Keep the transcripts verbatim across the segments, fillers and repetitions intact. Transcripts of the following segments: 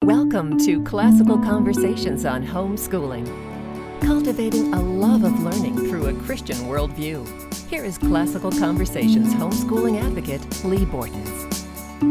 Welcome to Classical Conversations on Homeschooling, cultivating a love of learning through a Christian worldview. Here is Classical Conversations homeschooling advocate Lee Bortons.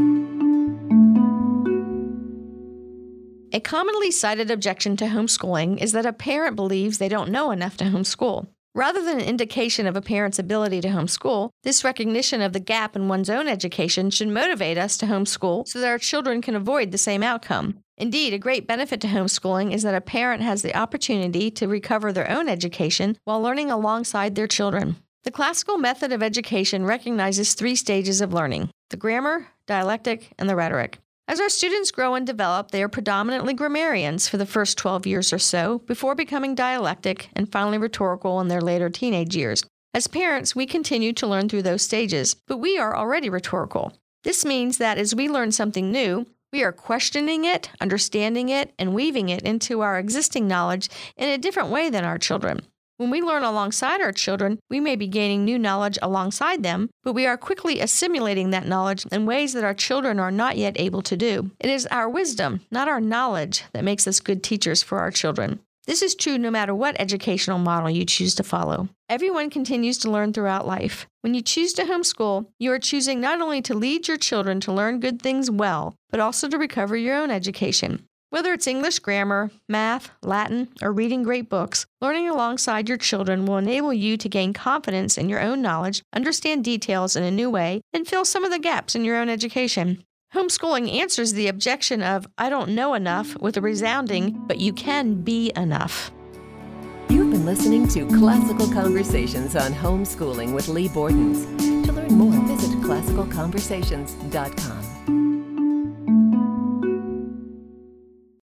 A commonly cited objection to homeschooling is that a parent believes they don't know enough to homeschool. Rather than an indication of a parent's ability to homeschool, this recognition of the gap in one's own education should motivate us to homeschool so that our children can avoid the same outcome. Indeed, a great benefit to homeschooling is that a parent has the opportunity to recover their own education while learning alongside their children. The classical method of education recognizes three stages of learning: the grammar, dialectic, and the rhetoric. As our students grow and develop, they are predominantly grammarians for the first twelve years or so, before becoming dialectic and finally rhetorical in their later teenage years. As parents, we continue to learn through those stages, but we are already rhetorical. This means that as we learn something new, we are questioning it, understanding it, and weaving it into our existing knowledge in a different way than our children. When we learn alongside our children, we may be gaining new knowledge alongside them, but we are quickly assimilating that knowledge in ways that our children are not yet able to do. It is our wisdom, not our knowledge, that makes us good teachers for our children. This is true no matter what educational model you choose to follow. Everyone continues to learn throughout life. When you choose to homeschool, you are choosing not only to lead your children to learn good things well, but also to recover your own education. Whether it's English grammar, math, Latin, or reading great books, learning alongside your children will enable you to gain confidence in your own knowledge, understand details in a new way, and fill some of the gaps in your own education. Homeschooling answers the objection of, "I don't know enough," with a resounding, "But you can be enough." You've been listening to Classical Conversations on Homeschooling with Lee Bortons. To learn more, visit classical conversations dot com.